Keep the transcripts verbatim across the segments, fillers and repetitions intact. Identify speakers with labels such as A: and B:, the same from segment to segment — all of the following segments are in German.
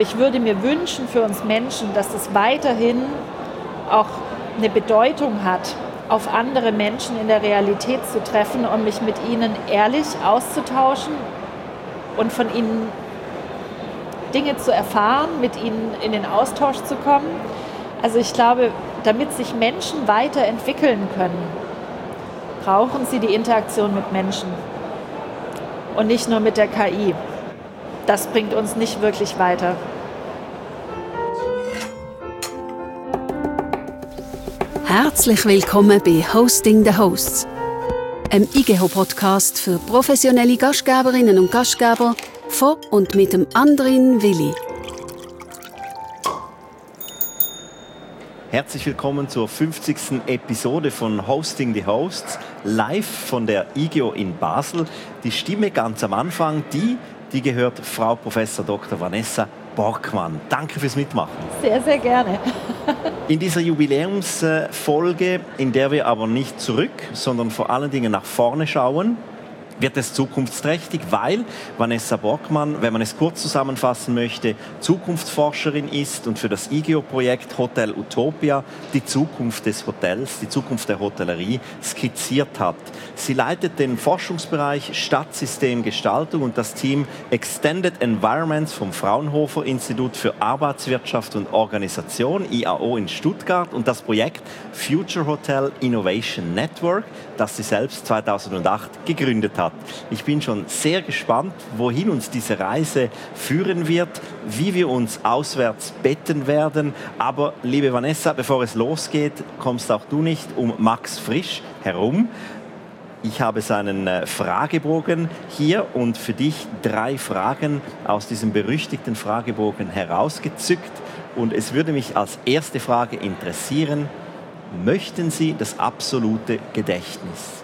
A: Ich würde mir wünschen für uns Menschen, dass es weiterhin auch eine Bedeutung hat, auf andere Menschen in der Realität zu treffen und mich mit ihnen ehrlich auszutauschen und von ihnen Dinge zu erfahren, mit ihnen in den Austausch zu kommen. Also ich glaube, damit sich Menschen weiterentwickeln können, brauchen sie die Interaktion mit Menschen und nicht nur mit der K I. Das bringt uns nicht wirklich weiter.
B: Herzlich willkommen bei Hosting the Hosts, einem I G E H-Podcast für professionelle Gastgeberinnen und Gastgeber von und mit dem Andrin Willi.
C: Herzlich willkommen zur fünfzigsten Episode von Hosting the Hosts, live von der I G E O in Basel. Die Stimme ganz am Anfang, die, die gehört Frau Professor Doktor Vanessa Borgmann. Danke fürs Mitmachen.
A: Sehr, sehr gerne.
C: In dieser Jubiläumsfolge, in der wir aber nicht zurück, sondern vor allen Dingen nach vorne schauen, wird es zukunftsträchtig, weil Vanessa Borgmann, wenn man es kurz zusammenfassen möchte, Zukunftsforscherin ist und für das I G E O-Projekt Hotel Utopia die Zukunft des Hotels, die Zukunft der Hotellerie skizziert hat. Sie leitet den Forschungsbereich Stadtsystemgestaltung und das Team Extended Environments vom Fraunhofer Institut für Arbeitswirtschaft und Organisation, I A O in Stuttgart, und das Projekt Future Hotel Innovation Network, das sie selbst zweitausendacht gegründet hat. Ich bin schon sehr gespannt, wohin uns diese Reise führen wird, wie wir uns auswärts betten werden. Aber liebe Vanessa, bevor es losgeht, kommst auch du nicht um Max Frisch herum. Ich habe seinen Fragebogen hier und für dich drei Fragen aus diesem berüchtigten Fragebogen herausgezückt. Und es würde mich als erste Frage interessieren: Möchten Sie das absolute Gedächtnis?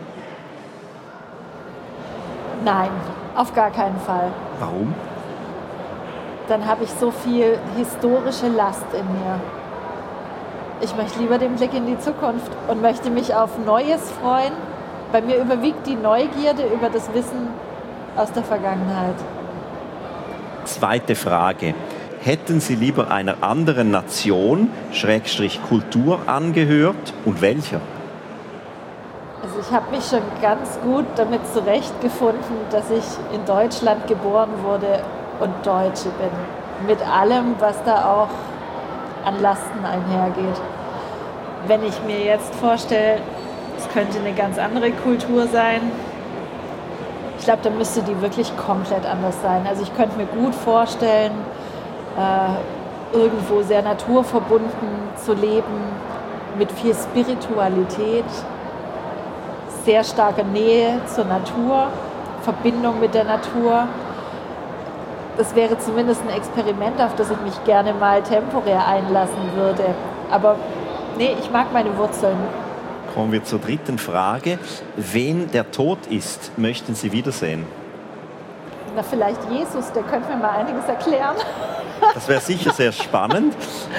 A: Nein, auf gar keinen Fall.
C: Warum?
A: Dann habe ich so viel historische Last in mir. Ich möchte lieber den Blick in die Zukunft und möchte mich auf Neues freuen. Bei mir überwiegt die Neugierde über das Wissen aus der Vergangenheit.
C: Zweite Frage. Hätten Sie lieber einer anderen Nation, Schrägstrich Kultur, angehört und welcher?
A: Also ich habe mich schon ganz gut damit zurechtgefunden, dass ich in Deutschland geboren wurde und Deutsche bin. Mit allem, was da auch an Lasten einhergeht. Wenn ich mir jetzt vorstelle, es könnte eine ganz andere Kultur sein, ich glaube, dann müsste die wirklich komplett anders sein. Also ich könnte mir gut vorstellen, äh, irgendwo sehr naturverbunden zu leben, mit viel Spiritualität, sehr starke Nähe zur Natur, Verbindung mit der Natur. Das wäre zumindest ein Experiment, auf das ich mich gerne mal temporär einlassen würde. Aber nee, ich mag meine Wurzeln.
C: Kommen wir zur dritten Frage. Wen der Tod ist, möchten Sie wiedersehen?
A: Na, vielleicht Jesus, der könnte mir mal einiges erklären.
C: Das wäre sicher sehr spannend.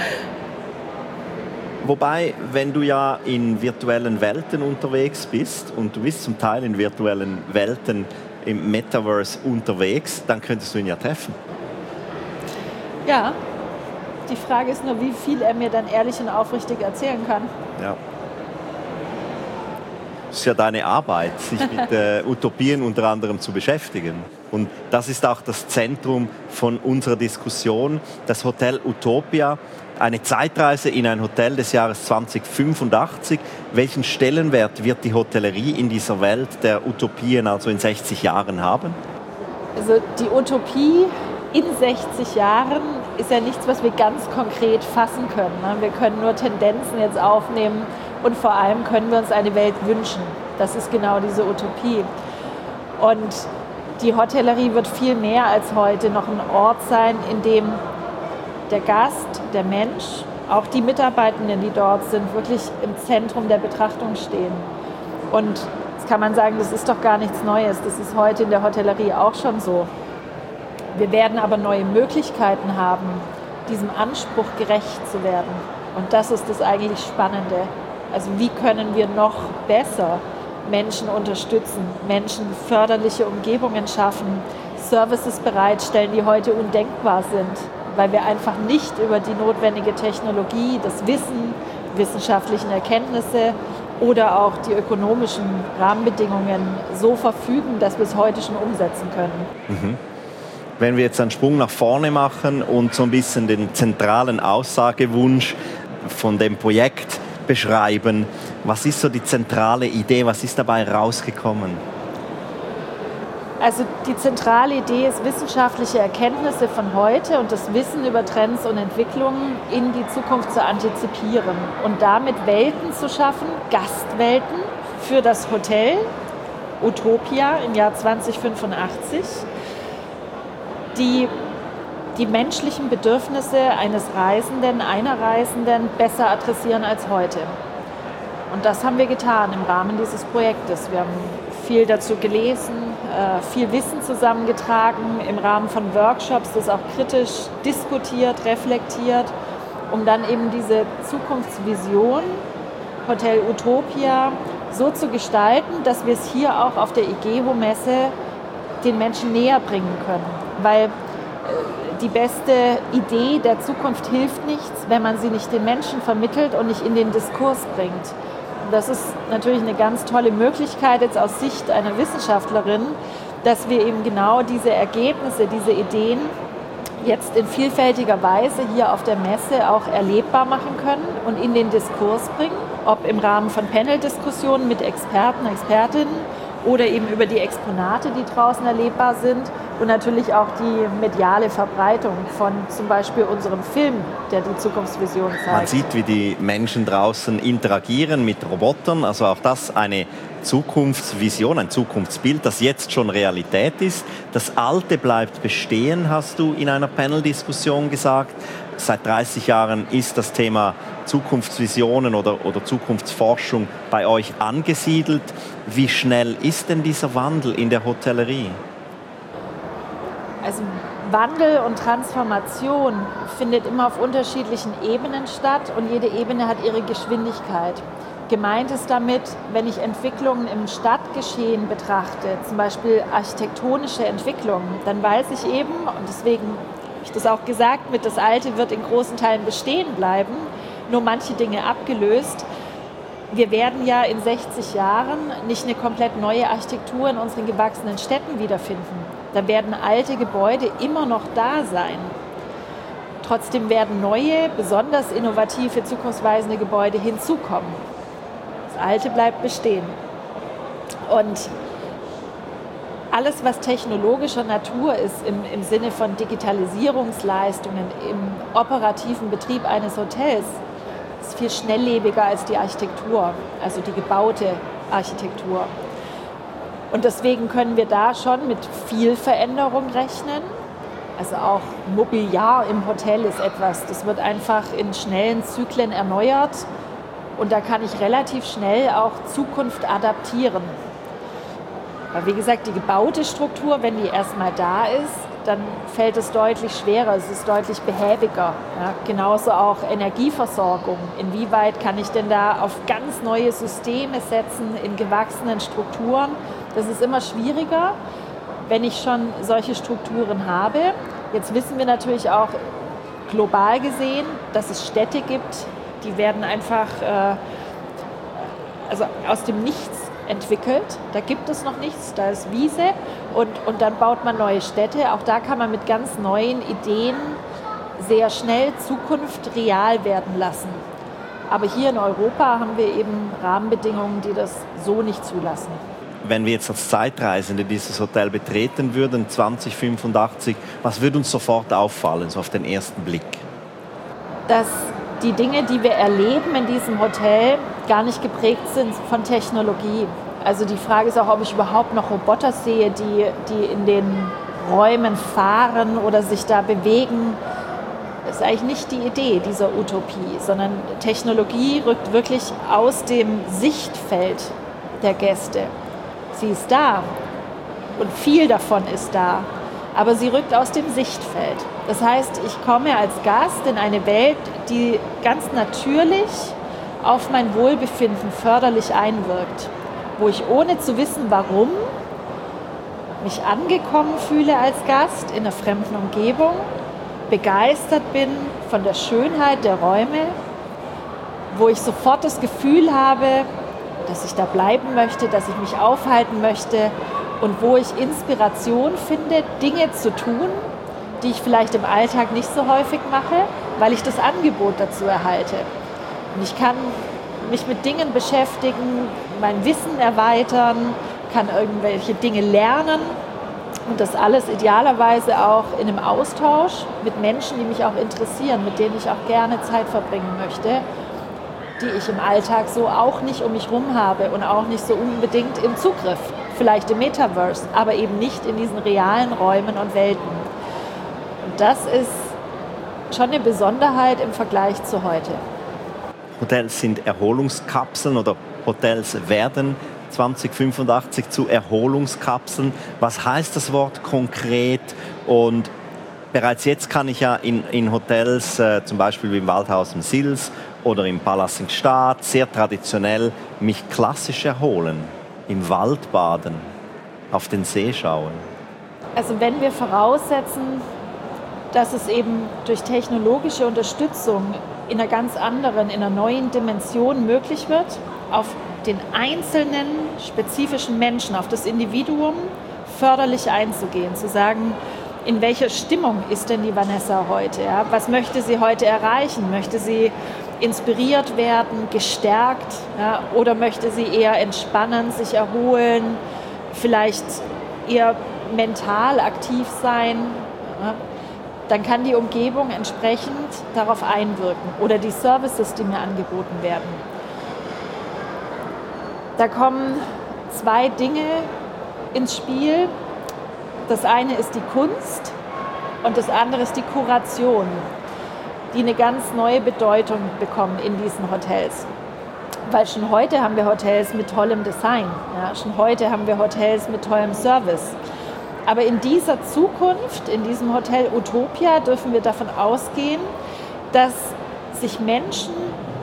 C: Wobei, wenn du ja in virtuellen Welten unterwegs bist und du bist zum Teil in virtuellen Welten im Metaverse unterwegs, dann könntest du ihn ja treffen.
A: Ja, die Frage ist nur, wie viel er mir dann ehrlich und aufrichtig erzählen kann.
C: Ja. Das ist ja deine Arbeit, sich mit äh, Utopien unter anderem zu beschäftigen. Und das ist auch das Zentrum von unserer Diskussion. Das Hotel Utopia, eine Zeitreise in ein Hotel des Jahres zweitausendfünfundachtzig. Welchen Stellenwert wird die Hotellerie in dieser Welt der Utopien, also in sechzig Jahren, haben?
A: Also die Utopie in sechzig Jahren ist ja nichts, was wir ganz konkret fassen können. Wir können nur Tendenzen jetzt aufnehmen und vor allem können wir uns eine Welt wünschen. Das ist genau diese Utopie. Und die Hotellerie wird viel mehr als heute noch ein Ort sein, in dem der Gast, der Mensch, auch die Mitarbeitenden, die dort sind, wirklich im Zentrum der Betrachtung stehen. Und jetzt kann man sagen, das ist doch gar nichts Neues. Das ist heute in der Hotellerie auch schon so. Wir werden aber neue Möglichkeiten haben, diesem Anspruch gerecht zu werden. Und das ist das eigentlich Spannende. Also wie können wir noch besser Menschen unterstützen, Menschen förderliche Umgebungen schaffen, Services bereitstellen, die heute undenkbar sind. weil wir einfach nicht über die notwendige Technologie, das Wissen, wissenschaftlichen Erkenntnisse oder auch die ökonomischen Rahmenbedingungen so verfügen, dass wir es heute schon umsetzen können.
C: Mhm. Wenn wir jetzt einen Sprung nach vorne machen und so ein bisschen den zentralen Aussagewunsch von dem Projekt beschreiben, was ist so die zentrale Idee, was ist dabei rausgekommen?
A: Also die zentrale Idee ist, wissenschaftliche Erkenntnisse von heute und das Wissen über Trends und Entwicklungen in die Zukunft zu antizipieren und damit Welten zu schaffen, Gastwelten für das Hotel Utopia im Jahr zwanzig fünfundachtzig, die die menschlichen Bedürfnisse eines Reisenden, einer Reisenden besser adressieren als heute. Und das haben wir getan im Rahmen dieses Projektes. Wir haben viel dazu gelesen, viel Wissen zusammengetragen, im Rahmen von Workshops das auch kritisch diskutiert, reflektiert, um dann eben diese Zukunftsvision Hotel Utopia so zu gestalten, dass wir es hier auch auf der IGEHO-Messe den Menschen näher bringen können. Weil die beste Idee der Zukunft hilft nichts, wenn man sie nicht den Menschen vermittelt und nicht in den Diskurs bringt. Und das ist natürlich eine ganz tolle Möglichkeit jetzt aus Sicht einer Wissenschaftlerin, dass wir eben genau diese Ergebnisse, diese Ideen jetzt in vielfältiger Weise hier auf der Messe auch erlebbar machen können und in den Diskurs bringen, ob im Rahmen von Panel-Diskussionen mit Experten, Expertinnen oder eben über die Exponate, die draußen erlebbar sind und natürlich auch die mediale Verbreitung von zum Beispiel unserem Film, der die Zukunftsvision zeigt.
C: Man sieht, wie die Menschen draußen interagieren mit Robotern, also auch das eine Zukunftsvision, ein Zukunftsbild, das jetzt schon Realität ist. Das Alte bleibt bestehen, hast du in einer Panel-Diskussion gesagt. Seit dreißig Jahren ist das Thema Zukunftsvisionen oder, oder Zukunftsforschung bei euch angesiedelt. Wie schnell ist denn dieser Wandel in der Hotellerie?
A: Also Wandel und Transformation findet immer auf unterschiedlichen Ebenen statt und jede Ebene hat ihre Geschwindigkeit. Gemeint ist damit, wenn ich Entwicklungen im Stadtgeschehen betrachte, zum Beispiel architektonische Entwicklungen, dann weiß ich eben, und deswegen habe ich das auch gesagt, mit das Alte wird in großen Teilen bestehen bleiben, nur manche Dinge abgelöst. Wir werden ja in sechzig Jahren nicht eine komplett neue Architektur in unseren gewachsenen Städten wiederfinden. Da werden alte Gebäude immer noch da sein. Trotzdem werden neue, besonders innovative, zukunftsweisende Gebäude hinzukommen. Das Alte bleibt bestehen. Und alles, was technologischer Natur ist, im, im Sinne von Digitalisierungsleistungen, im operativen Betrieb eines Hotels, ist viel schnelllebiger als die Architektur, also die gebaute Architektur. Und deswegen können wir da schon mit viel Veränderung rechnen. Also auch Mobiliar im Hotel ist etwas, das wird einfach in schnellen Zyklen erneuert und da kann ich relativ schnell auch Zukunft adaptieren. Weil wie gesagt, die gebaute Struktur, wenn die erstmal da ist, dann fällt es deutlich schwerer, es ist deutlich behäbiger. Ja, genauso auch Energieversorgung. Inwieweit kann ich denn da auf ganz neue Systeme setzen in gewachsenen Strukturen? Das ist immer schwieriger, wenn ich schon solche Strukturen habe. Jetzt wissen wir natürlich auch global gesehen, dass es Städte gibt, die werden einfach äh, also aus dem Nichts entwickelt. Da gibt es noch nichts, da ist Wiese und, und dann baut man neue Städte. Auch da kann man mit ganz neuen Ideen sehr schnell Zukunft real werden lassen. Aber hier in Europa haben wir eben Rahmenbedingungen, die das so nicht zulassen.
C: Wenn wir jetzt als Zeitreisende dieses Hotel betreten würden, zwanzig fünfundachtzig, was würde uns sofort auffallen, so auf den ersten Blick?
A: Dass die Dinge, die wir erleben in diesem Hotel, gar nicht geprägt sind von Technologie. Also die Frage ist auch, ob ich überhaupt noch Roboter sehe, die, die in den Räumen fahren oder sich da bewegen. Das ist eigentlich nicht die Idee dieser Utopie, sondern Technologie rückt wirklich aus dem Sichtfeld der Gäste. Sie ist da und viel davon ist da, aber sie rückt aus dem Sichtfeld. Das heißt, ich komme als Gast in eine Welt, die ganz natürlich auf mein Wohlbefinden förderlich einwirkt, wo ich ohne zu wissen, warum, mich angekommen fühle als Gast in einer fremden Umgebung begeistert bin von der Schönheit der Räume, wo ich sofort das Gefühl habe, dass ich da bleiben möchte, dass ich mich aufhalten möchte und wo ich Inspiration finde, Dinge zu tun, die ich vielleicht im Alltag nicht so häufig mache, weil ich das Angebot dazu erhalte. Und ich kann mich mit Dingen beschäftigen, mein Wissen erweitern, kann irgendwelche Dinge lernen und das alles idealerweise auch in einem Austausch mit Menschen, die mich auch interessieren, mit denen ich auch gerne Zeit verbringen möchte, die ich im Alltag so auch nicht um mich herum habe und auch nicht so unbedingt im Zugriff, vielleicht im Metaverse, aber eben nicht in diesen realen Räumen und Welten. Und das ist schon eine Besonderheit im Vergleich zu heute.
C: Hotels sind Erholungskapseln oder Hotels werden zwanzig fünfundachtzig zu Erholungskapseln. Was heißt das Wort konkret? Und bereits jetzt kann ich ja in, in Hotels, äh, zum Beispiel wie im Waldhaus im Sils oder im Palast in Gstaad, sehr traditionell mich klassisch erholen, im Wald baden, auf den See schauen.
A: Also wenn wir voraussetzen, dass es eben durch technologische Unterstützung in einer ganz anderen, in einer neuen Dimension möglich wird, auf den einzelnen spezifischen Menschen, auf das Individuum förderlich einzugehen, zu sagen, in welcher Stimmung ist denn die Vanessa heute? Ja? Was möchte sie heute erreichen? Möchte sie inspiriert werden, gestärkt, ja? Oder möchte sie eher entspannen, sich erholen, vielleicht eher mental aktiv sein? Ja? Dann kann die Umgebung entsprechend darauf einwirken oder die Services, die mir angeboten werden. Da kommen zwei Dinge ins Spiel. Das eine ist die Kunst und das andere ist die Kuration, die eine ganz neue Bedeutung bekommen in diesen Hotels. Weil schon heute haben wir Hotels mit tollem Design, ja, schon heute haben wir Hotels mit tollem Service. Aber in dieser Zukunft, in diesem Hotel Utopia, dürfen wir davon ausgehen, dass sich Menschen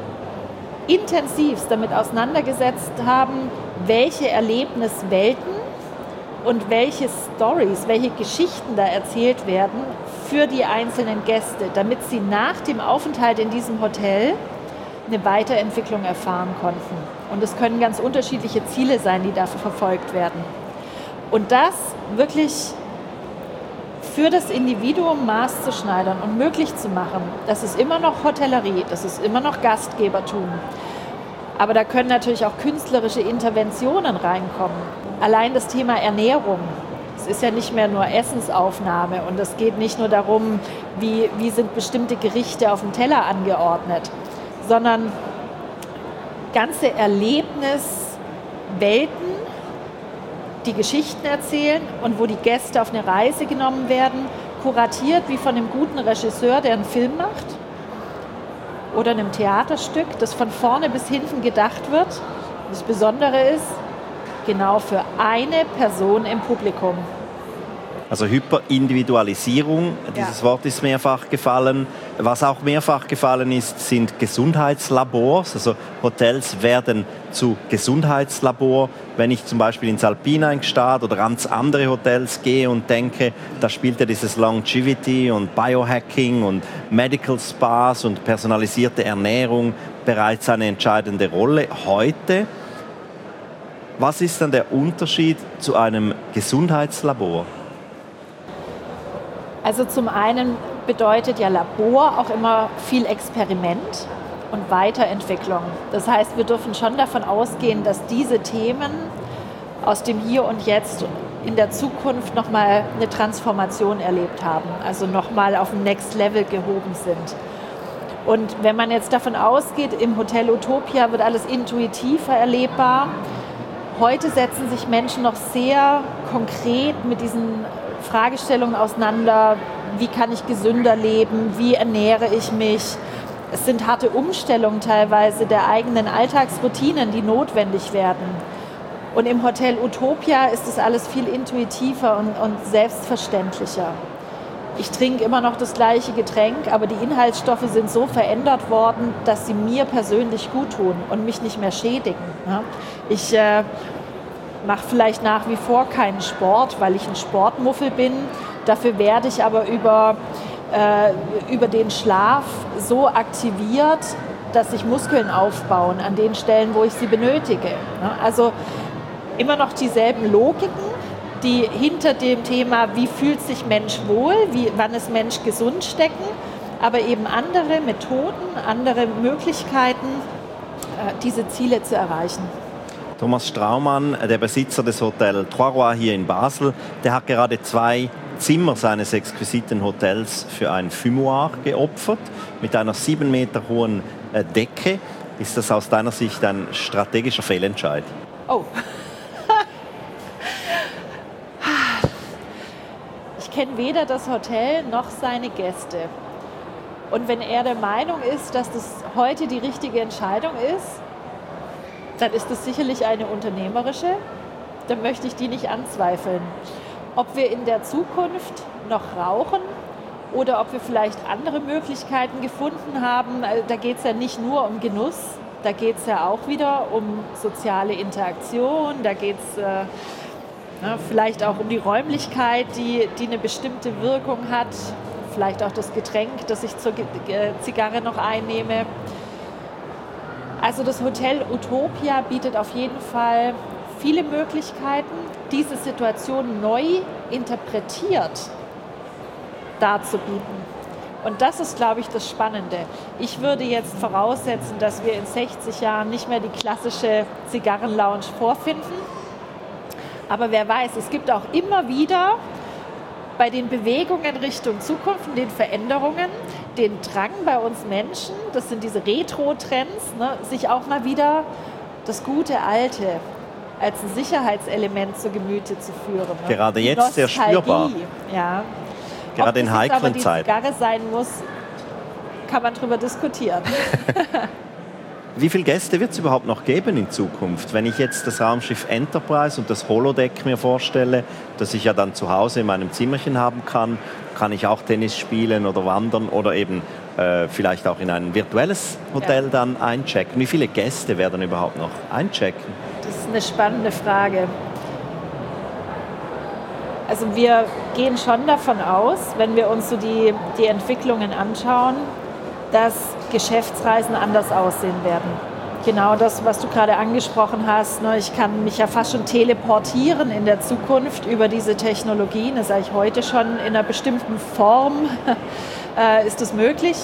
A: intensivst damit auseinandergesetzt haben, welche Erlebniswelten und welche Stories, welche Geschichten da erzählt werden für die einzelnen Gäste, damit sie nach dem Aufenthalt in diesem Hotel eine Weiterentwicklung erfahren konnten. Und es können ganz unterschiedliche Ziele sein, die dafür verfolgt werden. Und das wirklich für das Individuum maßzuschneidern und möglich zu machen, das ist immer noch Hotellerie, das ist immer noch Gastgebertum. Aber da können natürlich auch künstlerische Interventionen reinkommen. Allein das Thema Ernährung. Es ist ja nicht mehr nur Essensaufnahme und es geht nicht nur darum, wie, wie sind bestimmte Gerichte auf dem Teller angeordnet, sondern ganze Erlebniswelten, die Geschichten erzählen und wo die Gäste auf eine Reise genommen werden, kuratiert wie von einem guten Regisseur, der einen Film macht oder einem Theaterstück, das von vorne bis hinten gedacht wird. Das Besondere ist, genau für eine Person im Publikum.
C: Also Hyperindividualisierung, dieses ja. Wort ist mehrfach gefallen. Was auch mehrfach gefallen ist, sind Gesundheitslabors. Also Hotels werden zu Gesundheitslabor. Wenn ich zum Beispiel ins Alpina in Gstaad oder ganz andere Hotels gehe und denke, da spielt ja dieses Longevity und Biohacking und Medical Spas und personalisierte Ernährung bereits eine entscheidende Rolle. Heute, was ist dann der Unterschied zu einem Gesundheitslabor?
A: Also zum einen bedeutet ja Labor auch immer viel Experiment und Weiterentwicklung. Das heißt, wir dürfen schon davon ausgehen, dass diese Themen aus dem Hier und Jetzt in der Zukunft nochmal eine Transformation erlebt haben, also nochmal auf ein Next Level gehoben sind. Und wenn man jetzt davon ausgeht, im Hotel Utopia wird alles intuitiver erlebbar. Heute setzen sich Menschen noch sehr konkret mit diesen Fragestellungen auseinander, wie kann ich gesünder leben, wie ernähre ich mich. Es sind harte Umstellungen teilweise der eigenen Alltagsroutinen, die notwendig werden. Und im Hotel Utopia ist das alles viel intuitiver und, und selbstverständlicher. Ich trinke immer noch das gleiche Getränk, aber die Inhaltsstoffe sind so verändert worden, dass sie mir persönlich gut tun und mich nicht mehr schädigen. Ich äh, mache vielleicht nach wie vor keinen Sport, weil ich ein Sportmuffel bin. Dafür werde ich aber über äh, über den Schlaf so aktiviert, dass sich Muskeln aufbauen an den Stellen, wo ich sie benötige. Also immer noch dieselben Logiken, die hinter dem Thema, wie fühlt sich Mensch wohl, wie, wann ist Mensch gesund, stecken, aber eben andere Methoden, andere Möglichkeiten, diese Ziele zu erreichen.
C: Thomas Straumann, der Besitzer des Hotels Trois Rois hier in Basel, der hat gerade zwei Zimmer seines exquisiten Hotels für ein Fumoir geopfert, mit einer sieben Meter hohen Decke. Ist das aus deiner Sicht ein strategischer Fehlentscheid?
A: Oh. Ich kenne weder das Hotel noch seine Gäste. Und wenn er der Meinung ist, dass das heute die richtige Entscheidung ist, dann ist das sicherlich eine unternehmerische. Dann möchte ich die nicht anzweifeln. Ob wir in der Zukunft noch rauchen oder ob wir vielleicht andere Möglichkeiten gefunden haben, da geht es ja nicht nur um Genuss, da geht es ja auch wieder um soziale Interaktion, da geht es äh, ja, vielleicht auch um die Räumlichkeit, die, die eine bestimmte Wirkung hat, vielleicht auch das Getränk, das ich zur Zigarre noch einnehme. Also das Hotel Utopia bietet auf jeden Fall viele Möglichkeiten, diese Situation neu interpretiert darzubieten. Und das ist, glaube ich, das Spannende. Ich würde jetzt voraussetzen, dass wir in sechzig Jahren nicht mehr die klassische Zigarrenlounge vorfinden. Aber wer weiß, es gibt auch immer wieder bei den Bewegungen Richtung Zukunft, den Veränderungen, den Drang bei uns Menschen, das sind diese Retro-Trends, ne, sich auch mal wieder das gute Alte als ein Sicherheitselement zu Gemüte zu führen. Ne?
C: Gerade jetzt sehr spürbar.
A: Ja.
C: Gerade in heiklen Zeiten.
A: Ob die Zigarre sein muss, kann man darüber diskutieren.
C: Wie viele Gäste wird es überhaupt noch geben in Zukunft? Wenn ich jetzt das Raumschiff Enterprise und das Holodeck mir vorstelle, das ich ja dann zu Hause in meinem Zimmerchen haben kann, kann ich auch Tennis spielen oder wandern oder eben äh, vielleicht auch in ein virtuelles Hotel ja. dann einchecken. Wie viele Gäste werden überhaupt noch einchecken?
A: Das ist eine spannende Frage. Also wir gehen schon davon aus, wenn wir uns so die, die Entwicklungen anschauen, dass Geschäftsreisen anders aussehen werden. Genau das, was du gerade angesprochen hast. Ne? Ich kann mich ja fast schon teleportieren in der Zukunft über diese Technologien. Das sage ich heute schon in einer bestimmten Form. äh, ist das möglich?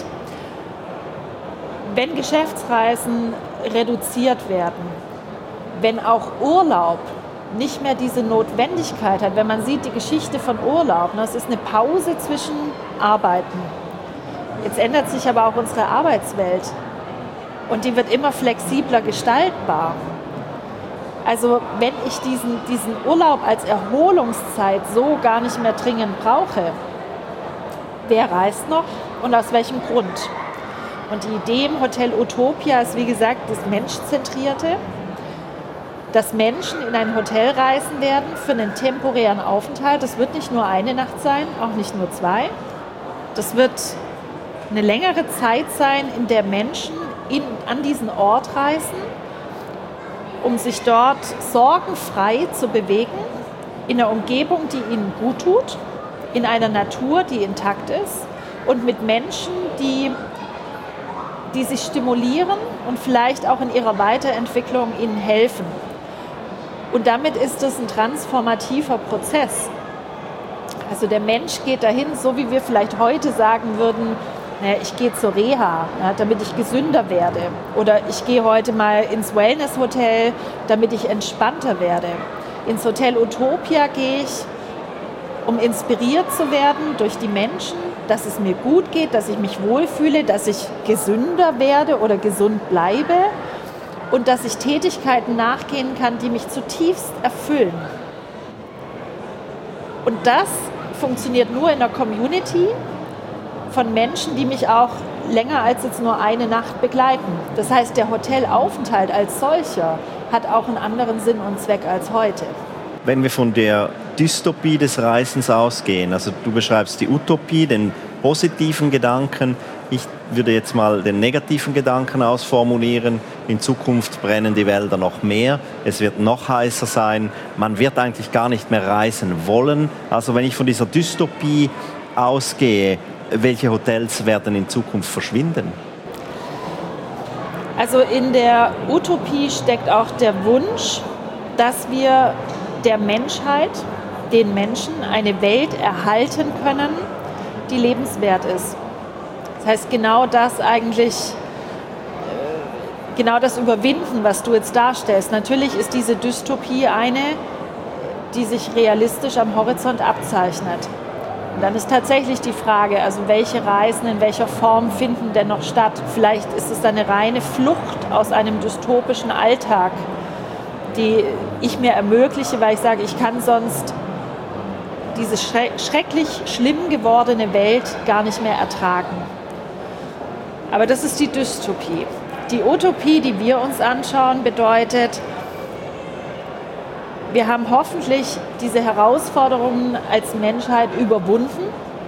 A: Wenn Geschäftsreisen reduziert werden, wenn auch Urlaub nicht mehr diese Notwendigkeit hat, wenn man sieht die Geschichte von Urlaub, ne? Es ist eine Pause zwischen Arbeiten. Jetzt ändert sich aber auch unsere Arbeitswelt und die wird immer flexibler gestaltbar. Also wenn ich diesen, diesen Urlaub als Erholungszeit so gar nicht mehr dringend brauche, wer reist noch und aus welchem Grund? Und die Idee im Hotel Utopia ist, wie gesagt, das Menschzentrierte, dass Menschen in ein Hotel reisen werden für einen temporären Aufenthalt. Das wird nicht nur eine Nacht sein, auch nicht nur zwei. Das wird eine längere Zeit sein, in der Menschen in, an diesen Ort reisen, um sich dort sorgenfrei zu bewegen, in einer Umgebung, die ihnen gut tut, in einer Natur, die intakt ist und mit Menschen, die, die sich stimulieren und vielleicht auch in ihrer Weiterentwicklung ihnen helfen. Und damit ist es ein transformativer Prozess. Also der Mensch geht dahin, so wie wir vielleicht heute sagen würden, naja, ich gehe zur Reha, ja, damit ich gesünder werde. Oder ich gehe heute mal ins Wellness-Hotel, damit ich entspannter werde. Ins Hotel Utopia gehe ich, um inspiriert zu werden durch die Menschen, dass es mir gut geht, dass ich mich wohlfühle, dass ich gesünder werde oder gesund bleibe und dass ich Tätigkeiten nachgehen kann, die mich zutiefst erfüllen. Und das funktioniert nur in der Community von Menschen, die mich auch länger als jetzt nur eine Nacht begleiten. Das heißt, der Hotelaufenthalt als solcher hat auch einen anderen Sinn und Zweck als heute.
C: Wenn wir von der Dystopie des Reisens ausgehen, also du beschreibst die Utopie, den positiven Gedanken, ich würde jetzt mal den negativen Gedanken ausformulieren, in Zukunft brennen die Wälder noch mehr, es wird noch heißer sein, man wird eigentlich gar nicht mehr reisen wollen. Also wenn ich von dieser Dystopie ausgehe, welche Hotels werden in Zukunft verschwinden?
A: Also in der Utopie steckt auch der Wunsch, dass wir der Menschheit, den Menschen, eine Welt erhalten können, die lebenswert ist. Das heißt, genau das eigentlich, genau das Überwinden, was du jetzt darstellst. Natürlich ist diese Dystopie eine, die sich realistisch am Horizont abzeichnet. Und dann ist tatsächlich die Frage, also welche Reisen in welcher Form finden denn noch statt? Vielleicht ist es eine reine Flucht aus einem dystopischen Alltag, die ich mir ermögliche, weil ich sage, ich kann sonst diese schrecklich schlimm gewordene Welt gar nicht mehr ertragen. Aber das ist die Dystopie. Die Utopie, die wir uns anschauen, bedeutet, wir haben hoffentlich diese Herausforderungen als Menschheit überwunden.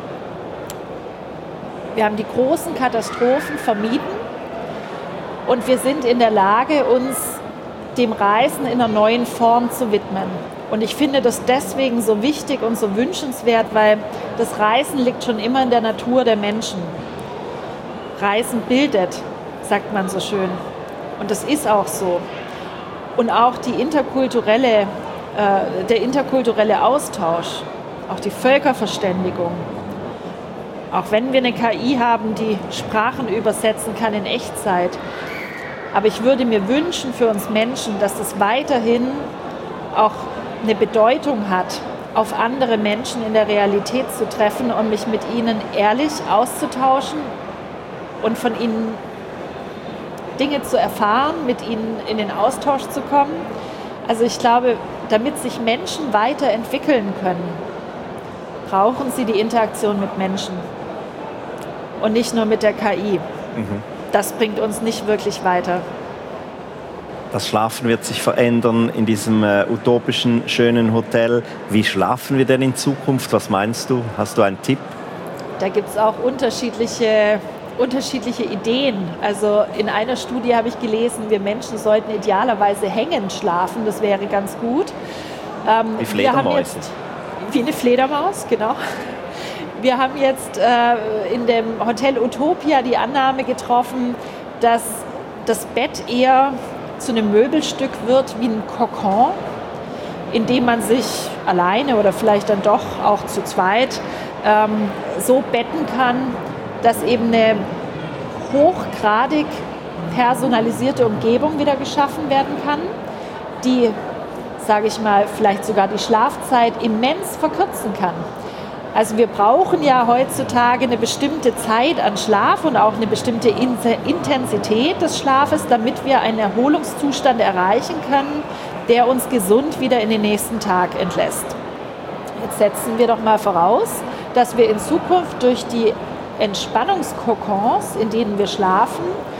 A: Wir haben die großen Katastrophen vermieden und wir sind in der Lage, uns dem Reisen in einer neuen Form zu widmen. Und ich finde das deswegen so wichtig und so wünschenswert, weil das Reisen liegt schon immer in der Natur der Menschen. Reisen bildet, sagt man so schön. Und das ist auch so. Und auch die interkulturelle der interkulturelle Austausch, auch die Völkerverständigung. Auch wenn wir eine K I haben, die Sprachen übersetzen kann in Echtzeit. Aber ich würde mir wünschen für uns Menschen, dass es weiterhin auch eine Bedeutung hat, auf andere Menschen in der Realität zu treffen und mich mit ihnen ehrlich auszutauschen und von ihnen Dinge zu erfahren, mit ihnen in den Austausch zu kommen. Also ich glaube, damit sich Menschen weiterentwickeln können, brauchen sie die Interaktion mit Menschen und nicht nur mit der K I. Mhm. Das bringt uns nicht wirklich weiter.
C: Das Schlafen wird sich verändern in diesem äh, utopischen, schönen Hotel. Wie schlafen wir denn in Zukunft? Was meinst du? Hast du einen Tipp?
A: Da gibt es auch unterschiedliche, unterschiedliche Ideen. Also in einer Studie habe ich gelesen, wir Menschen sollten idealerweise hängend schlafen. Das wäre ganz gut. Ähm,
C: wie Fledermäuse.
A: Jetzt, wie eine Fledermaus, genau. Wir haben jetzt äh, in dem Hotel Utopia die Annahme getroffen, dass das Bett eher zu einem Möbelstück wird wie ein Kokon, in dem man sich alleine oder vielleicht dann doch auch zu zweit ähm, so betten kann, dass eben eine hochgradig personalisierte Umgebung wieder geschaffen werden kann, die, sage ich mal, vielleicht sogar die Schlafzeit immens verkürzen kann. Also wir brauchen ja heutzutage eine bestimmte Zeit an Schlaf und auch eine bestimmte Intensität des Schlafes, damit wir einen Erholungszustand erreichen können, der uns gesund wieder in den nächsten Tag entlässt. Jetzt setzen wir doch mal voraus, dass wir in Zukunft durch die Entspannungskokons, in denen wir schlafen,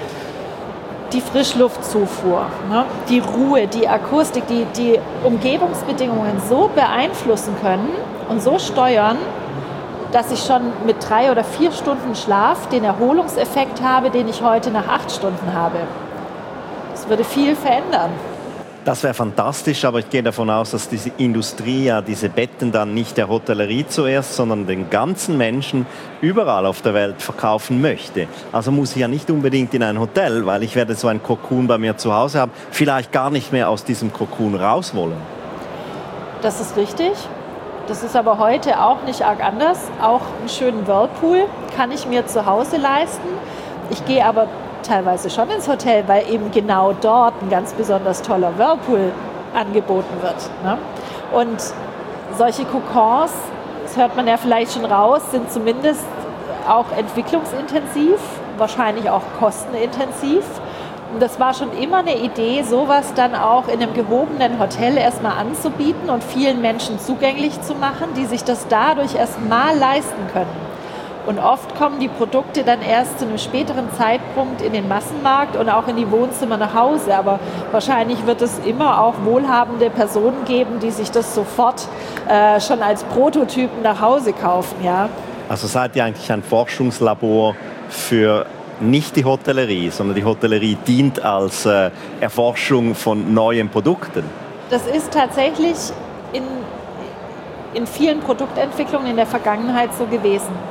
A: die Frischluftzufuhr, ne, die Ruhe, die Akustik, die, die Umgebungsbedingungen so beeinflussen können und so steuern, dass ich schon mit drei oder vier Stunden Schlaf den Erholungseffekt habe, den ich heute nach acht Stunden habe. Das würde viel verändern.
C: Das wäre fantastisch, aber ich gehe davon aus, dass diese Industrie ja diese Betten dann nicht der Hotellerie zuerst, sondern den ganzen Menschen überall auf der Welt verkaufen möchte. Also muss ich ja nicht unbedingt in ein Hotel, weil ich werde so ein Kokon bei mir zu Hause haben, vielleicht gar nicht mehr aus diesem Kokon raus wollen.
A: Das ist richtig. Das ist aber heute auch nicht arg anders. Auch einen schönen Whirlpool kann ich mir zu Hause leisten. Ich gehe aber teilweise schon ins Hotel, weil eben genau dort ein ganz besonders toller Whirlpool angeboten wird. Ne? Und solche Kokons, das hört man ja vielleicht schon raus, sind zumindest auch entwicklungsintensiv, wahrscheinlich auch kostenintensiv. Und das war schon immer eine Idee, sowas dann auch in einem gehobenen Hotel erstmal anzubieten und vielen Menschen zugänglich zu machen, die sich das dadurch erstmal leisten können. Und oft kommen die Produkte dann erst zu einem späteren Zeitpunkt in den Massenmarkt und auch in die Wohnzimmer nach Hause. Aber wahrscheinlich wird es immer auch wohlhabende Personen geben, die sich das sofort äh, schon als Prototypen nach Hause kaufen. Ja?
C: Also seid ihr eigentlich ein Forschungslabor für nicht die Hotellerie, sondern die Hotellerie dient als äh, Erforschung von neuen Produkten?
A: Das ist tatsächlich in, in vielen Produktentwicklungen in der Vergangenheit so gewesen.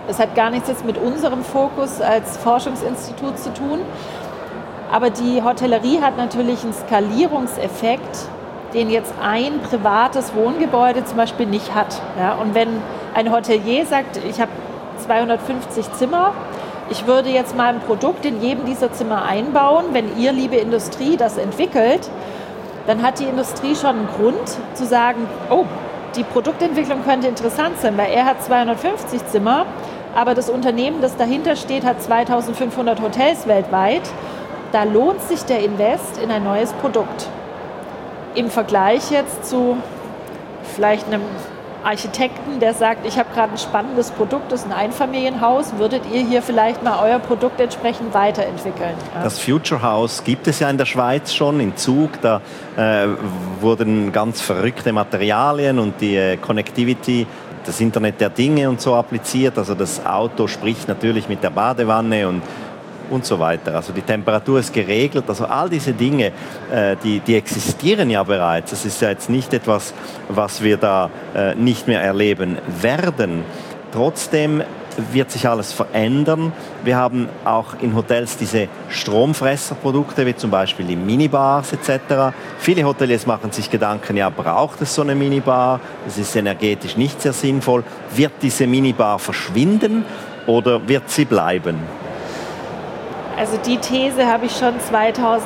A: Das hat gar nichts jetzt mit unserem Fokus als Forschungsinstitut zu tun. Aber die Hotellerie hat natürlich einen Skalierungseffekt, den jetzt ein privates Wohngebäude zum Beispiel nicht hat. Ja, und wenn ein Hotelier sagt, ich habe zweihundertfünfzig Zimmer, ich würde jetzt mal ein Produkt in jedem dieser Zimmer einbauen, wenn ihr, liebe Industrie, das entwickelt, dann hat die Industrie schon einen Grund zu sagen, oh, die Produktentwicklung könnte interessant sein, weil er hat zweihundertfünfzig Zimmer, aber das Unternehmen, das dahinter steht, hat zweitausendfünfhundert Hotels weltweit. Da lohnt sich der Invest in ein neues Produkt. Im Vergleich jetzt zu vielleicht einem Architekten, der sagt, ich habe gerade ein spannendes Produkt, das ist ein Einfamilienhaus, würdet ihr hier vielleicht mal euer Produkt entsprechend weiterentwickeln? Ja.
C: Das Future House gibt es ja in der Schweiz schon, in Zug. Da äh, wurden ganz verrückte Materialien und die äh, Connectivity, das Internet der Dinge und so appliziert. Also das Auto spricht natürlich mit der Badewanne und und so weiter. Also die Temperatur ist geregelt. Also all diese Dinge, äh, die, die existieren ja bereits. Das ist ja jetzt nicht etwas, was wir da äh, nicht mehr erleben werden. Trotzdem wird sich alles verändern. Wir haben auch in Hotels diese Stromfresserprodukte, wie zum Beispiel die Minibars et cetera. Viele Hoteliers machen sich Gedanken, ja, braucht es so eine Minibar? Das ist energetisch nicht sehr sinnvoll. Wird diese Minibar verschwinden oder wird sie bleiben?
A: Also die These habe ich schon zweitausendacht,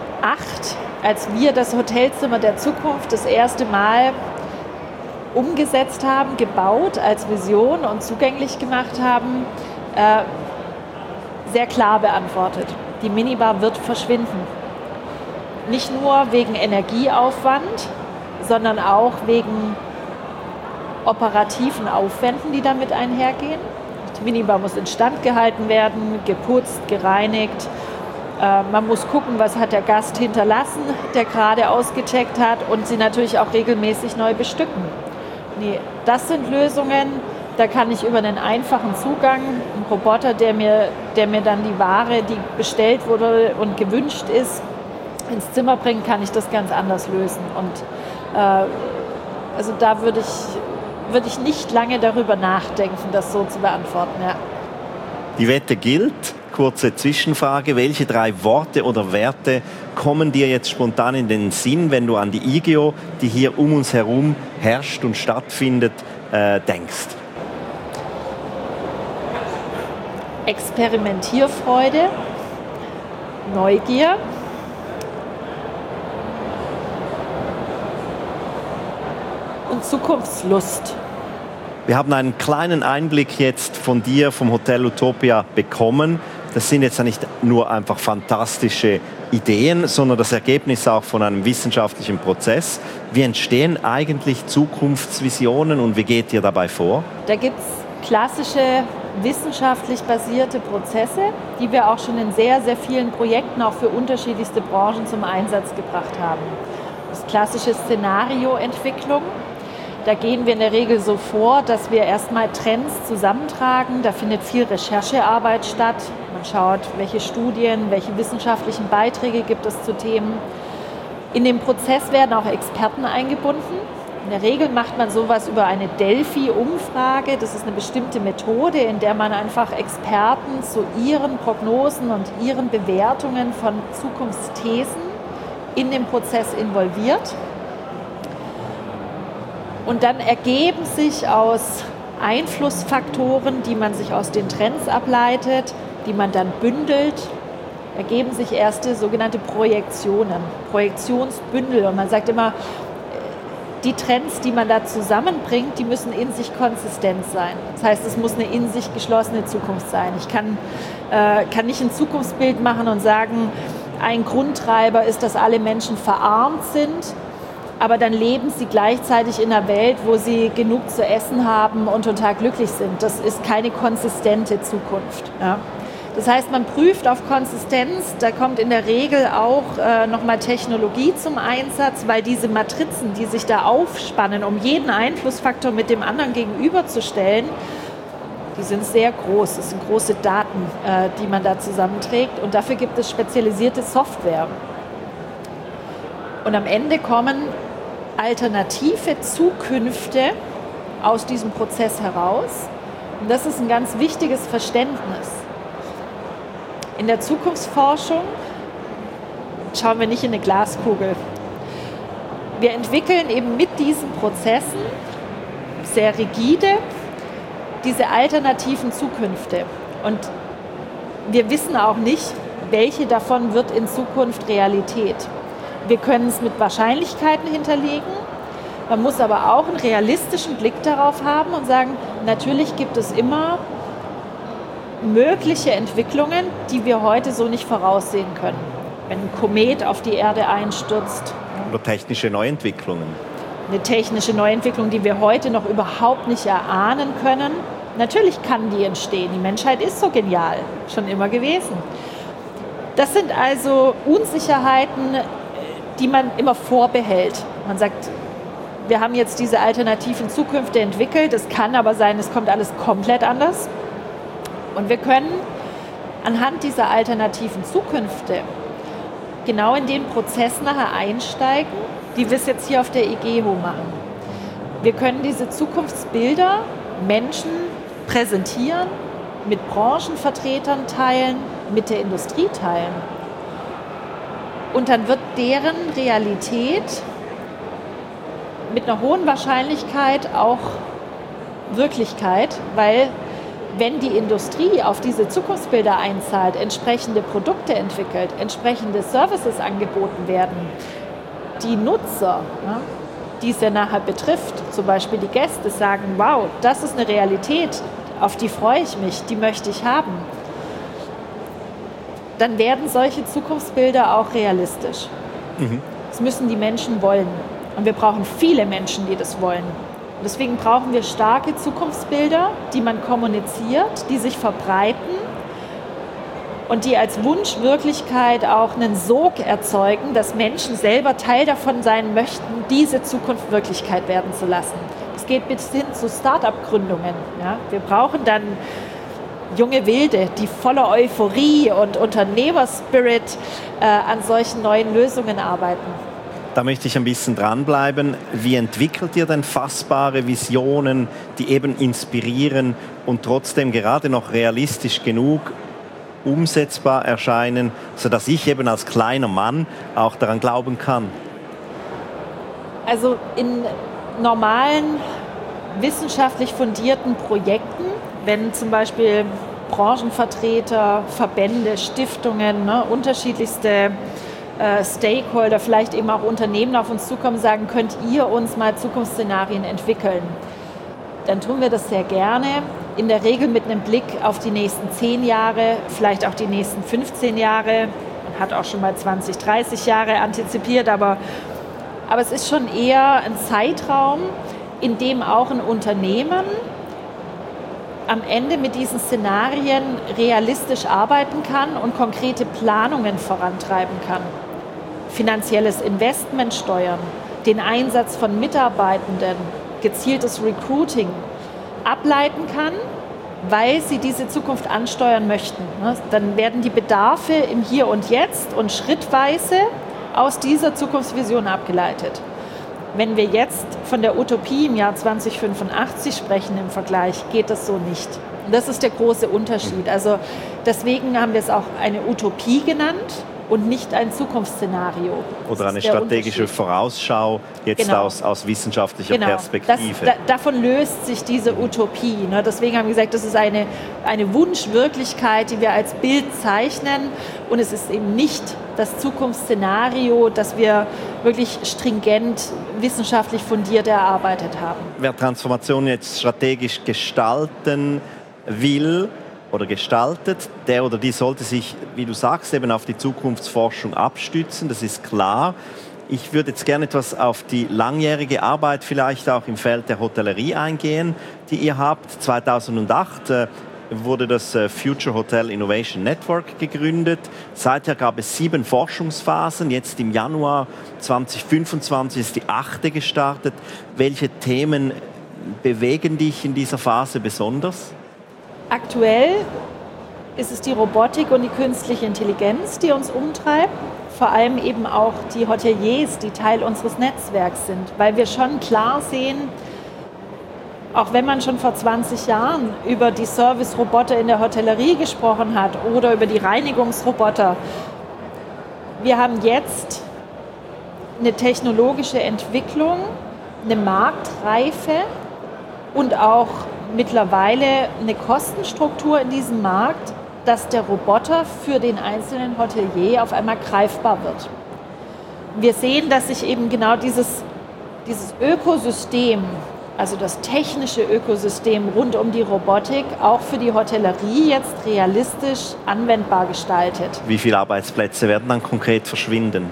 A: als wir das Hotelzimmer der Zukunft das erste Mal umgesetzt haben, gebaut als Vision und zugänglich gemacht haben, äh, sehr klar beantwortet. Die Minibar wird verschwinden. Nicht nur wegen Energieaufwand, sondern auch wegen operativen Aufwänden, die damit einhergehen. Die Minibar muss instand gehalten werden, geputzt, gereinigt. Äh, man muss gucken, was hat der Gast hinterlassen, der gerade ausgecheckt hat, und sie natürlich auch regelmäßig neu bestücken. Nee, das sind Lösungen, da kann ich über einen einfachen Zugang, einen Roboter, der mir, der mir dann die Ware, die bestellt wurde und gewünscht ist, ins Zimmer bringt, kann ich das ganz anders lösen. Und äh, also da würde ich würde ich nicht lange darüber nachdenken, das so zu beantworten. Ja.
C: Die Wette gilt. Kurze Zwischenfrage. Welche drei Worte oder Werte kommen dir jetzt spontan in den Sinn, wenn du an die I G E O, die hier um uns herum herrscht und stattfindet, äh, denkst?
A: Experimentierfreude, Neugier, und Zukunftslust.
C: Wir haben einen kleinen Einblick jetzt von dir, vom Hotel Utopia, bekommen. Das sind jetzt ja nicht nur einfach fantastische Ideen, sondern das Ergebnis auch von einem wissenschaftlichen Prozess. Wie entstehen eigentlich Zukunftsvisionen und wie geht ihr dabei vor?
A: Da gibt es klassische wissenschaftlich basierte Prozesse, die wir auch schon in sehr, sehr vielen Projekten auch für unterschiedlichste Branchen zum Einsatz gebracht haben. Das klassische Szenarioentwicklung. Da gehen wir in der Regel so vor, dass wir erstmal Trends zusammentragen. Da findet viel Recherchearbeit statt. Man schaut, welche Studien, welche wissenschaftlichen Beiträge gibt es zu Themen. In dem Prozess werden auch Experten eingebunden. In der Regel macht man sowas über eine Delphi-Umfrage. Das ist eine bestimmte Methode, in der man einfach Experten zu ihren Prognosen und ihren Bewertungen von Zukunftsthesen in den Prozess involviert. Und dann ergeben sich aus Einflussfaktoren, die man sich aus den Trends ableitet, die man dann bündelt, ergeben sich erste sogenannte Projektionen, Projektionsbündel. Und man sagt immer, die Trends, die man da zusammenbringt, die müssen in sich konsistent sein. Das heißt, es muss eine in sich geschlossene Zukunft sein. Ich kann, äh, kann nicht ein Zukunftsbild machen und sagen, ein Grundtreiber ist, dass alle Menschen verarmt sind, aber dann leben sie gleichzeitig in einer Welt, wo sie genug zu essen haben und total glücklich sind. Das ist keine konsistente Zukunft. Ja. Das heißt, man prüft auf Konsistenz, da kommt in der Regel auch äh, nochmal Technologie zum Einsatz, weil diese Matrizen, die sich da aufspannen, um jeden Einflussfaktor mit dem anderen gegenüberzustellen, die sind sehr groß. Das sind große Daten, äh, die man da zusammenträgt, und dafür gibt es spezialisierte Software. Und am Ende kommen alternative Zukünfte aus diesem Prozess heraus, Und das ist ein ganz wichtiges Verständnis. In der Zukunftsforschung schauen wir nicht in eine Glaskugel. Wir entwickeln eben mit diesen Prozessen sehr rigide diese alternativen Zukünfte. Und wir wissen auch nicht, welche davon wird in Zukunft Realität. Wir können es mit Wahrscheinlichkeiten hinterlegen. Man muss aber auch einen realistischen Blick darauf haben und sagen, natürlich gibt es immer mögliche Entwicklungen, die wir heute so nicht voraussehen können. Wenn ein Komet auf die Erde einstürzt.
C: Oder technische Neuentwicklungen.
A: Eine technische Neuentwicklung, die wir heute noch überhaupt nicht erahnen können. Natürlich kann die entstehen. Die Menschheit ist so genial, schon immer gewesen. Das sind also Unsicherheiten, die man immer vorbehält. Man sagt, wir haben jetzt diese alternativen Zukünfte entwickelt. Es kann aber sein, es kommt alles komplett anders. Und wir können anhand dieser alternativen Zukünfte genau in den Prozess nachher einsteigen, die wir es jetzt hier auf der IGEHO machen. Wir können diese Zukunftsbilder Menschen präsentieren, mit Branchenvertretern teilen, mit der Industrie teilen. Und dann wird deren Realität mit einer hohen Wahrscheinlichkeit auch Wirklichkeit, weil wenn die Industrie auf diese Zukunftsbilder einzahlt, entsprechende Produkte entwickelt, entsprechende Services angeboten werden, die Nutzer, ja, die es ja nachher betrifft, zum Beispiel die Gäste, sagen, wow, das ist eine Realität, auf die freue ich mich, die möchte ich haben, dann werden solche Zukunftsbilder auch realistisch. Mhm. Das müssen die Menschen wollen. Und wir brauchen viele Menschen, die das wollen. Deswegen brauchen wir starke Zukunftsbilder, die man kommuniziert, die sich verbreiten und die als Wunschwirklichkeit auch einen Sog erzeugen, dass Menschen selber Teil davon sein möchten, diese Zukunft Wirklichkeit werden zu lassen. Es geht bis hin zu Start-up-Gründungen. Ja? Wir brauchen dann junge Wilde, die voller Euphorie und Unternehmerspirit äh, an solchen neuen Lösungen arbeiten.
C: Da möchte ich ein bisschen dranbleiben. Wie entwickelt ihr denn fassbare Visionen, die eben inspirieren und trotzdem gerade noch realistisch genug umsetzbar erscheinen, sodass ich eben als kleiner Mann auch daran glauben kann?
A: Also in normalen, wissenschaftlich fundierten Projekten, wenn zum Beispiel Branchenvertreter, Verbände, Stiftungen, ne, unterschiedlichste Stakeholder, vielleicht eben auch Unternehmen auf uns zukommen und sagen, könnt ihr uns mal Zukunftsszenarien entwickeln? Dann tun wir das sehr gerne, in der Regel mit einem Blick auf die nächsten zehn Jahre, vielleicht auch die nächsten fünfzehn Jahre. Man hat auch schon mal zwanzig, dreißig Jahre antizipiert, aber, aber es ist schon eher ein Zeitraum, in dem auch ein Unternehmen am Ende mit diesen Szenarien realistisch arbeiten kann und konkrete Planungen vorantreiben kann. Finanzielles Investment steuern, den Einsatz von Mitarbeitenden, gezieltes Recruiting ableiten kann, weil sie diese Zukunft ansteuern möchten. Dann werden die Bedarfe im Hier und Jetzt und schrittweise aus dieser Zukunftsvision abgeleitet. Wenn wir jetzt von der Utopie im Jahr zwanzig fünfundachtzig sprechen im Vergleich, geht das so nicht. Und das ist der große Unterschied. Also deswegen haben wir es auch eine Utopie genannt und nicht ein Zukunftsszenario.
C: Oder eine strategische Vorausschau jetzt genau. aus, aus wissenschaftlicher
A: genau.
C: Perspektive.
A: Das, da, davon löst sich diese Utopie. Ne? Deswegen haben wir gesagt, das ist eine, eine Wunschwirklichkeit, die wir als Bild zeichnen. Und es ist eben nicht das Zukunftsszenario, das wir wirklich stringent wissenschaftlich fundiert erarbeitet haben.
C: Wer Transformation jetzt strategisch gestalten will, oder gestaltet, der oder die sollte sich, wie du sagst, eben auf die Zukunftsforschung abstützen, das ist klar. Ich würde jetzt gerne etwas auf die langjährige Arbeit vielleicht auch im Feld der Hotellerie eingehen, die ihr habt. zweitausendacht äh, wurde das äh, Future Hotel Innovation Network gegründet. Seither gab es sieben Forschungsphasen. Jetzt im Januar zwanzig fünfundzwanzig ist die achte gestartet. Welche Themen bewegen dich in dieser Phase besonders?
A: Aktuell ist es die Robotik und die künstliche Intelligenz, die uns umtreibt. Vor allem eben auch die Hoteliers, die Teil unseres Netzwerks sind. Weil wir schon klar sehen, auch wenn man schon vor zwanzig Jahren über die Service-Roboter in der Hotellerie gesprochen hat oder über die Reinigungsroboter, wir haben jetzt eine technologische Entwicklung, eine Marktreife und auch mittlerweile eine Kostenstruktur in diesem Markt, dass der Roboter für den einzelnen Hotelier auf einmal greifbar wird. Wir sehen, dass sich eben genau dieses, dieses Ökosystem, also das technische Ökosystem rund um die Robotik, auch für die Hotellerie jetzt realistisch anwendbar gestaltet.
C: Wie viele Arbeitsplätze werden dann konkret verschwinden?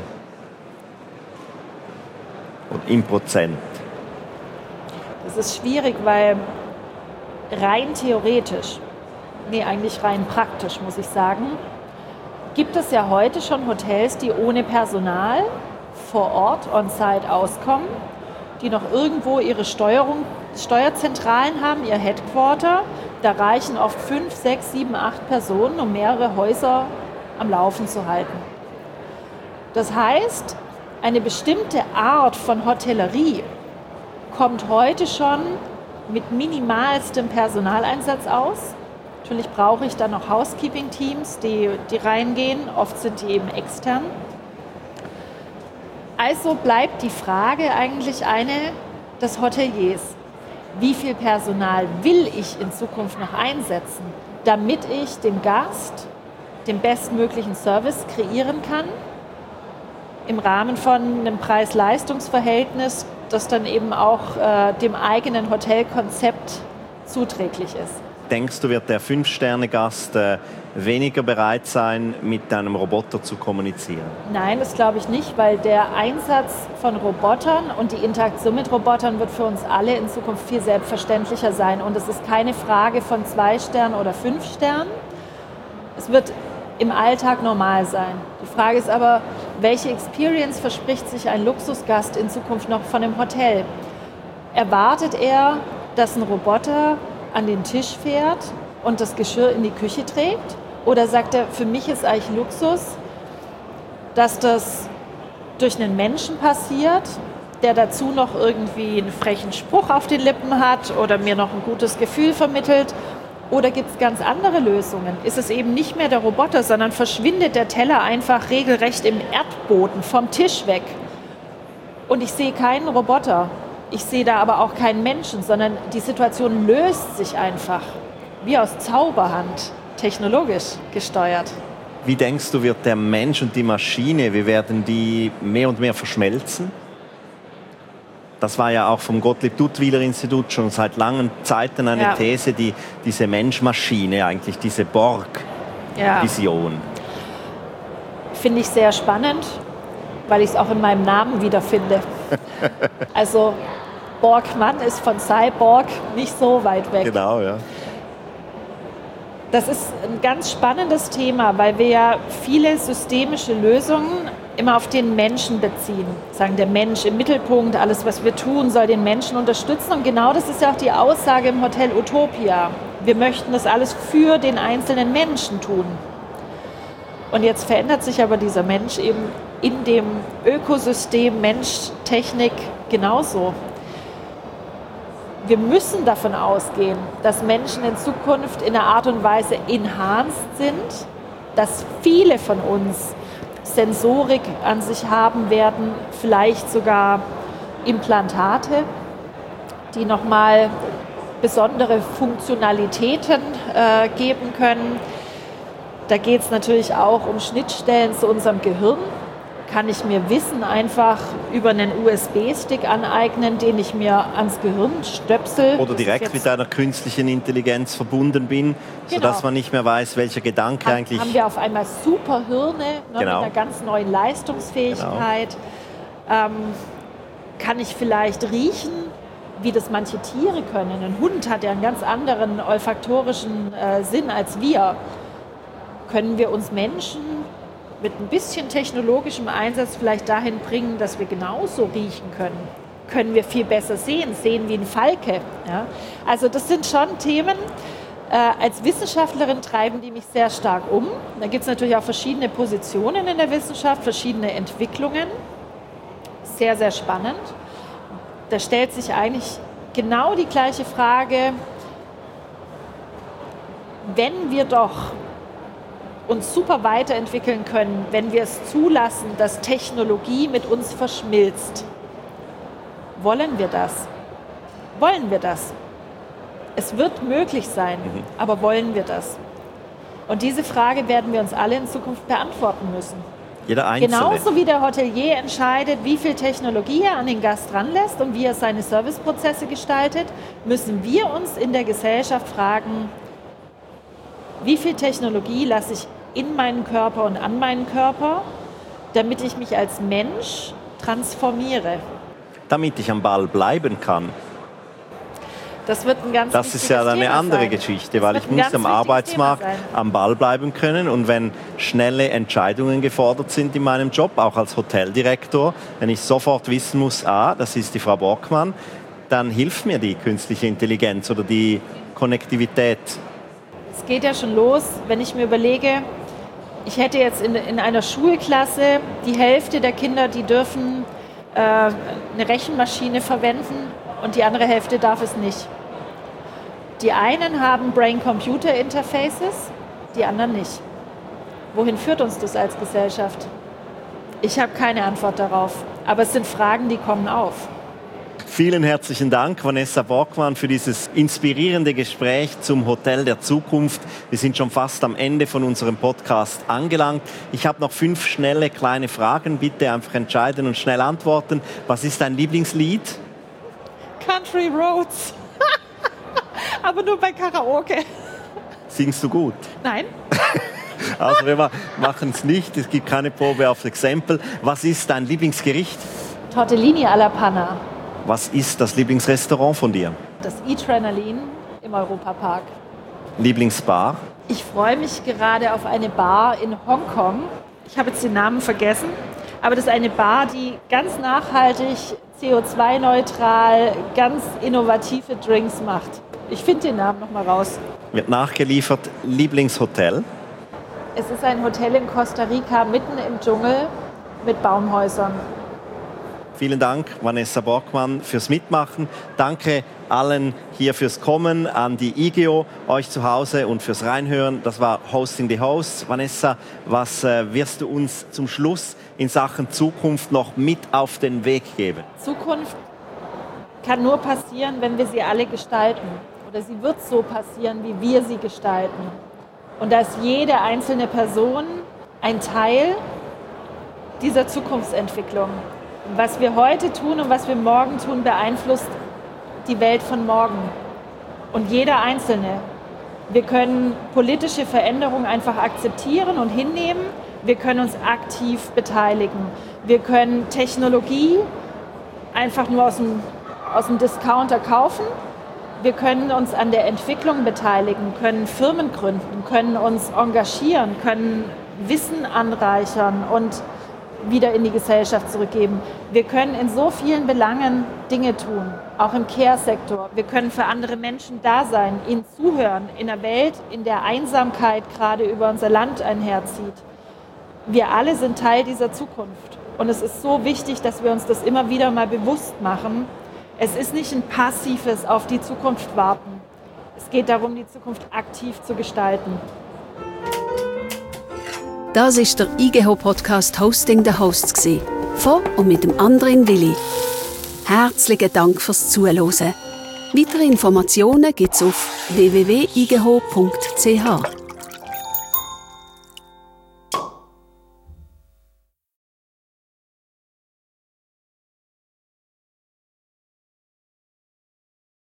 C: Und im Prozent?
A: Das ist schwierig, weil rein theoretisch, nee, eigentlich rein praktisch, muss ich sagen, gibt es ja heute schon Hotels, die ohne Personal vor Ort, on-site auskommen, die noch irgendwo ihre Steuerung, Steuerzentralen haben, ihr Headquarter. Da reichen oft fünf, sechs, sieben, acht Personen, um mehrere Häuser am Laufen zu halten. Das heißt, eine bestimmte Art von Hotellerie kommt heute schon mit minimalstem Personaleinsatz aus. Natürlich brauche ich dann noch Housekeeping-Teams, die, die reingehen. Oft sind die eben extern. Also bleibt die Frage eigentlich eine des Hoteliers. Wie viel Personal will ich in Zukunft noch einsetzen, damit ich dem Gast den bestmöglichen Service kreieren kann, im Rahmen von einem Preis-Leistungs-Verhältnis, das dann eben auch äh, dem eigenen Hotelkonzept zuträglich ist.
C: Denkst du, wird der Fünf-Sterne-Gast äh, weniger bereit sein, mit einem Roboter zu kommunizieren?
A: Nein, das glaube ich nicht, weil der Einsatz von Robotern und die Interaktion mit Robotern wird für uns alle in Zukunft viel selbstverständlicher sein. Und es ist keine Frage von zwei Sternen oder fünf Sternen. Es wird im Alltag normal sein. Die Frage ist aber, welche Experience verspricht sich ein Luxusgast in Zukunft noch von dem Hotel? Erwartet er, dass ein Roboter an den Tisch fährt und das Geschirr in die Küche trägt? Oder sagt er, für mich ist eigentlich Luxus, dass das durch einen Menschen passiert, der dazu noch irgendwie einen frechen Spruch auf den Lippen hat oder mir noch ein gutes Gefühl vermittelt? Oder gibt es ganz andere Lösungen? Ist es eben nicht mehr der Roboter, sondern verschwindet der Teller einfach regelrecht im Erdboden vom Tisch weg? Und ich sehe keinen Roboter. Ich sehe da aber auch keinen Menschen, sondern die Situation löst sich einfach, wie aus Zauberhand, technologisch gesteuert.
C: Wie denkst du, wird der Mensch und die Maschine, wie werden die mehr und mehr verschmelzen? Das war ja auch vom Gottlieb-Duttweiler-Institut schon seit langen Zeiten eine ja. These, die, diese Mensch-Maschine, eigentlich diese Borg-Vision.
A: Ja. Finde ich sehr spannend, weil ich es auch in meinem Namen wiederfinde. Also Borgmann ist von Cyborg nicht so weit weg.
C: Genau, ja.
A: Das ist ein ganz spannendes Thema, weil wir ja viele systemische Lösungen immer auf den Menschen beziehen. Sagen, der Mensch im Mittelpunkt, alles, was wir tun, soll den Menschen unterstützen. Und genau das ist ja auch die Aussage im Hotel Utopia. Wir möchten das alles für den einzelnen Menschen tun. Und jetzt verändert sich aber dieser Mensch eben in dem Ökosystem Mensch-Technik genauso. Wir müssen davon ausgehen, dass Menschen in Zukunft in einer Art und Weise enhanced sind, dass viele von uns Sensorik an sich haben werden, vielleicht sogar Implantate, die nochmal besondere Funktionalitäten äh, geben können. Da geht es natürlich auch um Schnittstellen zu unserem Gehirn. Kann ich mir Wissen einfach über einen U S B-Stick aneignen, den ich mir ans Gehirn stöpsel.
C: Oder direkt mit einer künstlichen Intelligenz verbunden bin, genau. Sodass man nicht mehr weiß, welcher Gedanke
A: Haben,
C: eigentlich...
A: Haben wir auf einmal Superhirne, ne, genau. Mit einer ganz neuen Leistungsfähigkeit. Genau. Ähm, kann ich vielleicht riechen, wie das manche Tiere können. Ein Hund hat ja einen ganz anderen olfaktorischen äh, Sinn als wir. Können wir uns Menschen mit ein bisschen technologischem Einsatz vielleicht dahin bringen, dass wir genauso riechen können? Können wir viel besser sehen, sehen wie ein Falke? Ja? Also das sind schon Themen, äh, als Wissenschaftlerin treiben die mich sehr stark um. Da gibt es natürlich auch verschiedene Positionen in der Wissenschaft, verschiedene Entwicklungen. Sehr, sehr spannend. Da stellt sich eigentlich genau die gleiche Frage, wenn wir doch uns super weiterentwickeln können, wenn wir es zulassen, dass Technologie mit uns verschmilzt. Wollen wir das? Wollen wir das? Es wird möglich sein, mhm. aber wollen wir das? Und diese Frage werden wir uns alle in Zukunft beantworten müssen.
C: Jeder Einzelne.
A: Genauso wie der Hotelier entscheidet, wie viel Technologie er an den Gast ranlässt und wie er seine Serviceprozesse gestaltet, müssen wir uns in der Gesellschaft fragen, wie viel Technologie lasse ich in meinen Körper und an meinen Körper, damit ich mich als Mensch transformiere.
C: Damit ich am Ball bleiben kann.
A: Das wird ein ganz
C: Das ist ja eine
A: Thema
C: andere
A: sein.
C: Geschichte, weil ich muss am Arbeitsmarkt am Ball bleiben können und wenn schnelle Entscheidungen gefordert sind in meinem Job, auch als Hoteldirektor, wenn ich sofort wissen muss, ah, das ist die Frau Borgmann, dann hilft mir die künstliche Intelligenz oder die Konnektivität.
A: Es geht ja schon los, wenn ich mir überlege, ich hätte jetzt in, in einer Schulklasse die Hälfte der Kinder, die dürfen äh, eine Rechenmaschine verwenden und die andere Hälfte darf es nicht. Die einen haben Brain-Computer-Interfaces, die anderen nicht. Wohin führt uns das als Gesellschaft? Ich habe keine Antwort darauf, aber es sind Fragen, die kommen auf.
C: Vielen herzlichen Dank, Vanessa Borgmann, für dieses inspirierende Gespräch zum Hotel der Zukunft. Wir sind schon fast am Ende von unserem Podcast angelangt. Ich habe noch fünf schnelle kleine Fragen. Bitte einfach entscheiden und schnell antworten. Was ist dein Lieblingslied?
A: Country Roads. Aber nur bei Karaoke.
C: Singst du gut?
A: Nein.
C: Also wir machen es nicht. Es gibt keine Probe auf Exempel. Was ist dein Lieblingsgericht?
A: Tortellini alla Panna.
C: Was ist das Lieblingsrestaurant von dir?
A: Das E-Trenalin im Europapark.
C: Lieblingsbar?
A: Ich freue mich gerade auf eine Bar in Hongkong. Ich habe jetzt den Namen vergessen. Aber das ist eine Bar, die ganz nachhaltig, C O zwei neutral, ganz innovative Drinks macht. Ich finde den Namen noch mal raus.
C: Wird nachgeliefert. Lieblingshotel?
A: Es ist ein Hotel in Costa Rica, mitten im Dschungel mit Baumhäusern.
C: Vielen Dank, Vanessa Borgmann, fürs Mitmachen. Danke allen hier fürs Kommen, an die I G E O, euch zu Hause und fürs Reinhören. Das war Hosting the Hosts. Vanessa, was äh, wirst du uns zum Schluss in Sachen Zukunft noch mit auf den Weg geben?
A: Zukunft kann nur passieren, wenn wir sie alle gestalten. Oder sie wird so passieren, wie wir sie gestalten. Und da ist jede einzelne Person ein Teil dieser Zukunftsentwicklung. Was wir heute tun und was wir morgen tun, beeinflusst die Welt von morgen. Und jeder Einzelne. Wir können politische Veränderungen einfach akzeptieren und hinnehmen. Wir können uns aktiv beteiligen. Wir können Technologie einfach nur aus dem, aus dem Discounter kaufen. Wir können uns an der Entwicklung beteiligen, können Firmen gründen, können uns engagieren, können Wissen anreichern und wieder in die Gesellschaft zurückgeben. Wir können in so vielen Belangen Dinge tun, auch im Care-Sektor. Wir können für andere Menschen da sein, ihnen zuhören, in einer Welt, in der Einsamkeit gerade über unser Land einherzieht. Wir alle sind Teil dieser Zukunft. Und es ist so wichtig, dass wir uns das immer wieder mal bewusst machen. Es ist nicht ein passives auf die Zukunft warten. Es geht darum, die Zukunft aktiv zu gestalten.
B: Das ist der I G E H-Podcast Hosting the Hosts von und mit dem Andrin Willi. Herzlichen Dank fürs Zuhören. Weitere Informationen gibt es auf w w w punkt i g e h punkt c h.